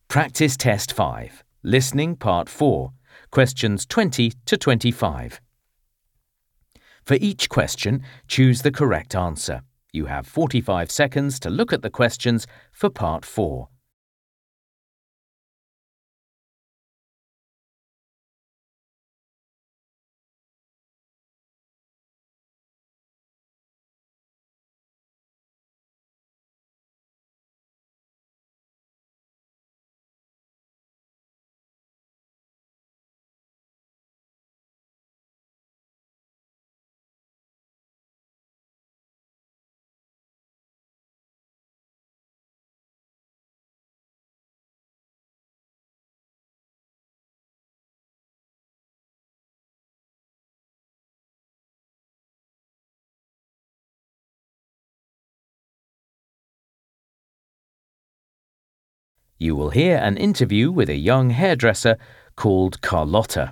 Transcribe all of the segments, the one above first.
Practice Test 5. Listening Part 4. Questions 20 to 25. For each question, choose the correct answer. You have 45 seconds to look at the questions for Part 4. You will hear an interview with a young hairdresser called Carlotta.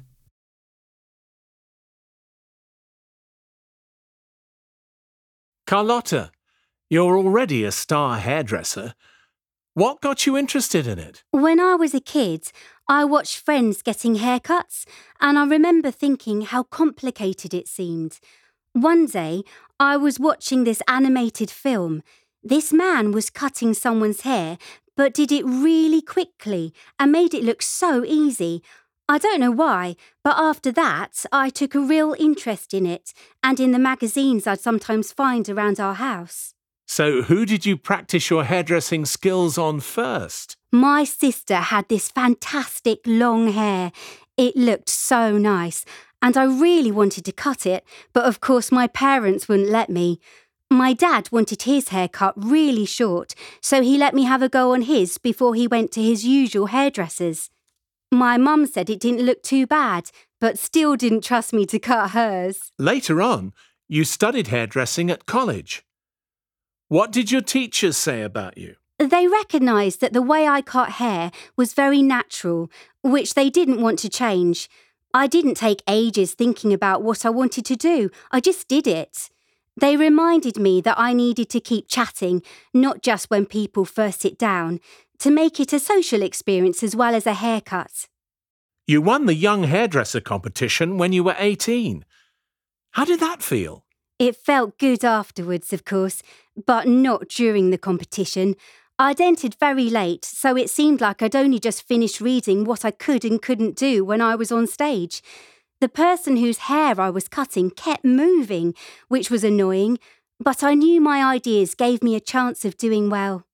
Carlotta, you're already a star hairdresser. What got you interested in it? When I was a kid, I watched friends getting haircuts, and I remember thinking how complicated it seemed. One day, I was watching this animated film. This man was cutting someone's hair, but did it really quickly and made it look so easy. I don't know why, but after that, I took a real interest in it and in the magazines I'd sometimes find around our house. So who did you practice your hairdressing skills on first? My sister had this fantastic long hair. It looked so nice, and I really wanted to cut it, but of course my parents wouldn't let me. My dad wanted his hair cut really short, so he let me have a go on his before he went to his usual hairdressers. My mum said it didn't look too bad, but still didn't trust me to cut hers. Later on, you studied hairdressing at college. What did your teachers say about you? They recognised that the way I cut hair was very natural, which they didn't want to change. I didn't take ages thinking about what I wanted to do, I just did it. They reminded me that I needed to keep chatting, not just when people first sit down, to make it a social experience as well as a haircut. You won the Young Hairdresser competition when you were 18. How did that feel? It felt good afterwards, of course, but not during the competition. I'd entered very late, so it seemed like I'd only just finished reading what I could and couldn't do when I was on stage. The person whose hair I was cutting kept moving, which was annoying, but I knew my ideas gave me a chance of doing well.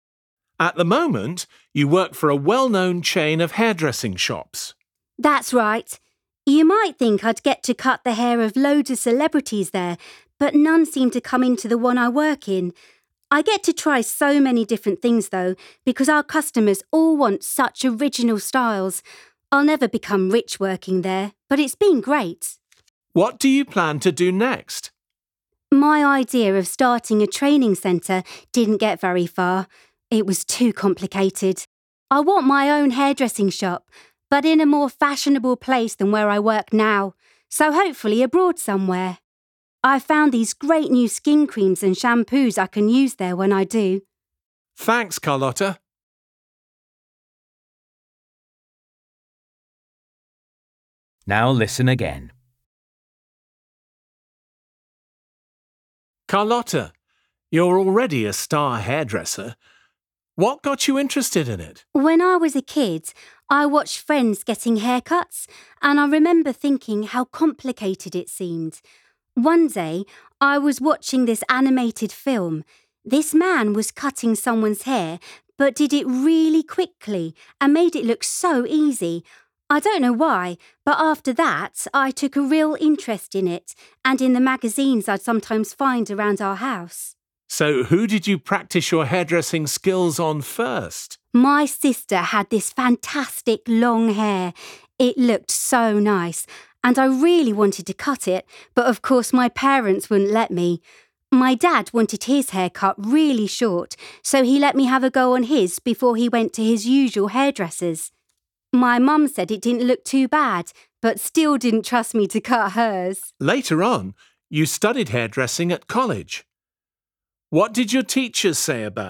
At the moment, you work for a well-known chain of hairdressing shops. That's right. You might think I'd get to cut the hair of loads of celebrities there, but none seem to come into the one I work in. I get to try so many different things, though, because our customers all want such original styles. I'll never become rich working there, but it's been great. What do you plan to do next? My idea of starting a training centre didn't get very far. It was too complicated. I want my own hairdressing shop, but in a more fashionable place than where I work now, so hopefully abroad somewhere. I found these great new skin creams and shampoos I can use there when I do. Thanks, Carlotta. Now listen again. Carlotta, you're already a star hairdresser. What got you interested in it? When I was a kid, I watched friends getting haircuts, and I remember thinking how complicated it seemed. One day, I was watching this animated film. This man was cutting someone's hair, but did it really quickly and made it look so easy. I don't know why, but after that, I took a real interest in it and in the magazines I'd sometimes find around our house. So who did you practice your hairdressing skills on first? My sister had this fantastic long hair. It looked so nice, and I really wanted to cut it, but of course my parents wouldn't let me. My dad wanted his hair cut really short, so he let me have a go on his before he went to his usual hairdressers. My mum said it didn't look too bad, but still didn't trust me to cut hers. Later on, you studied hairdressing at college. What did your teachers say about you?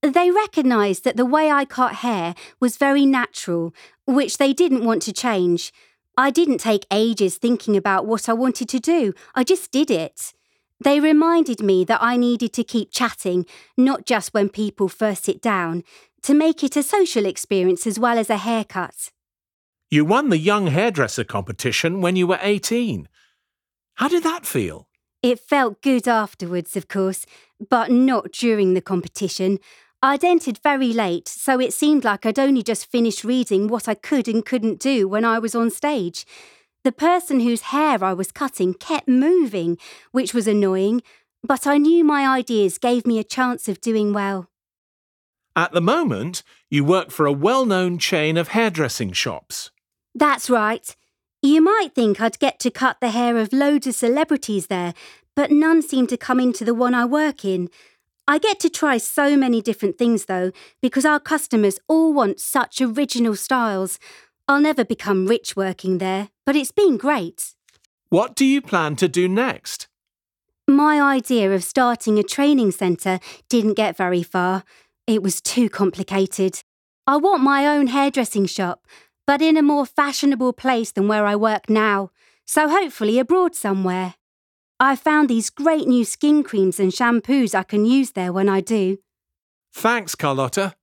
They recognised that the way I cut hair was very natural, which they didn't want to change. I didn't take ages thinking about what I wanted to do, I just did it. They reminded me that I needed to keep chatting, not just when people first sit down, to make it a social experience as well as a haircut. You won the Young Hairdresser competition when you were 18. How did that feel? It felt good afterwards, of course, but not during the competition. I'd entered very late, so it seemed like I'd only just finished reading what I could and couldn't do when I was on stage. The person whose hair I was cutting kept moving, which was annoying, but I knew my ideas gave me a chance of doing well. At the moment, you work for a well-known chain of hairdressing shops. That's right. You might think I'd get to cut the hair of loads of celebrities there, but none seem to come into the one I work in. I get to try so many different things though, because our customers all want such original styles. I'll never become rich working there, but it's been great. What do you plan to do next? My idea of starting a training centre didn't get very far. It was too complicated. I want my own hairdressing shop, but in a more fashionable place than where I work now, so hopefully abroad somewhere. I found these great new skin creams and shampoos I can use there when I do. Thanks, Carlotta.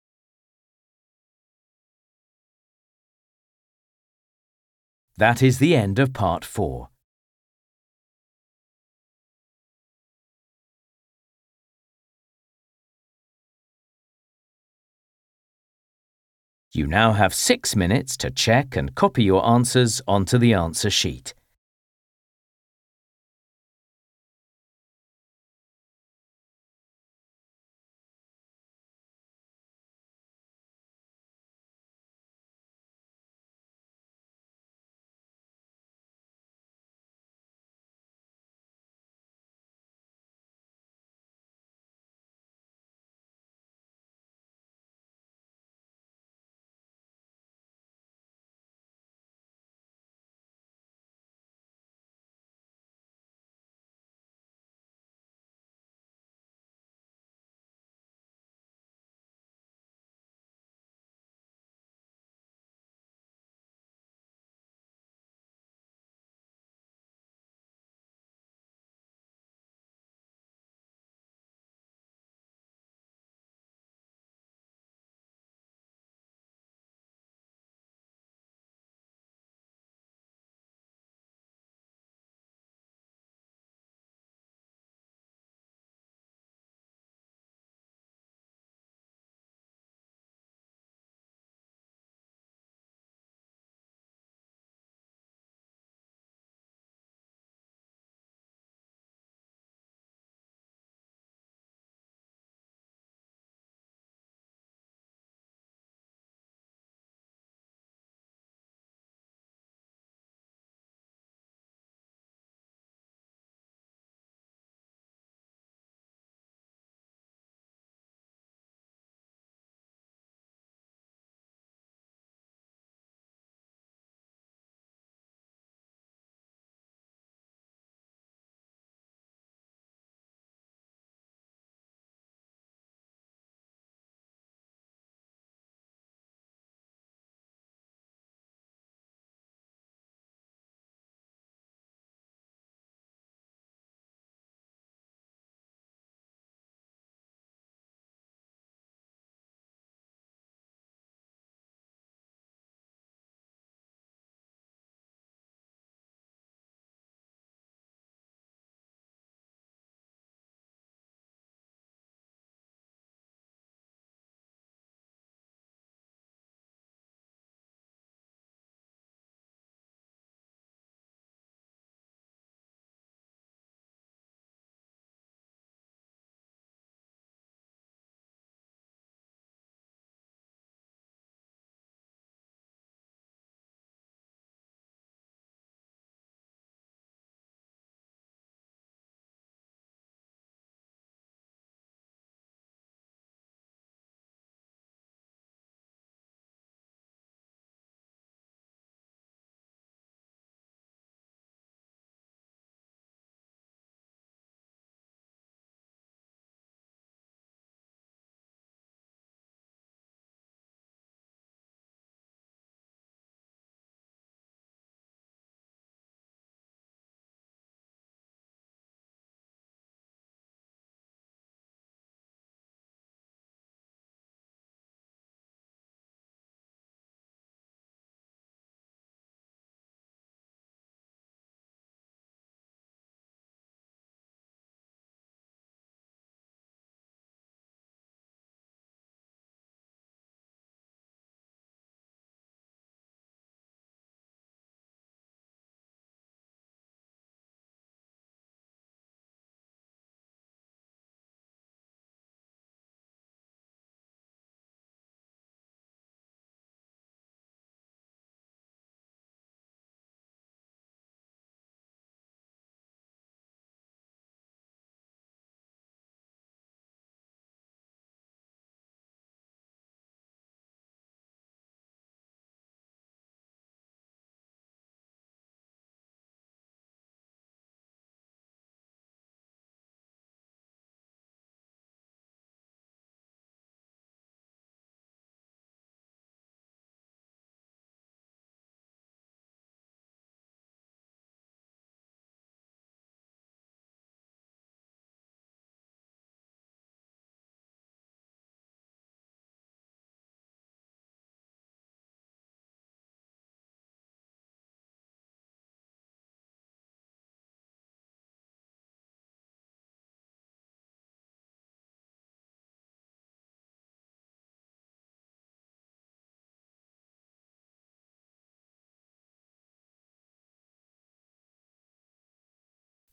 That is the end of part 4. You now have 6 minutes to check and copy your answers onto the answer sheet.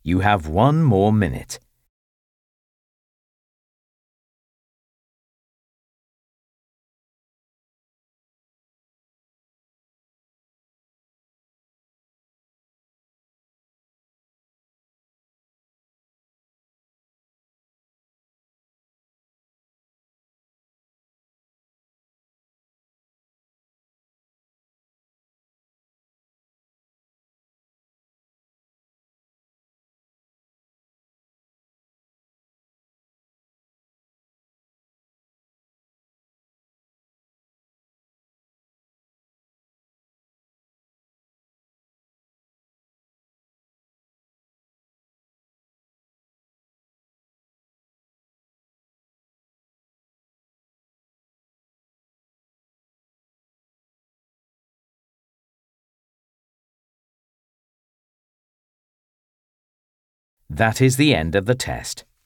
You have 1 more minute. That is the end of the test.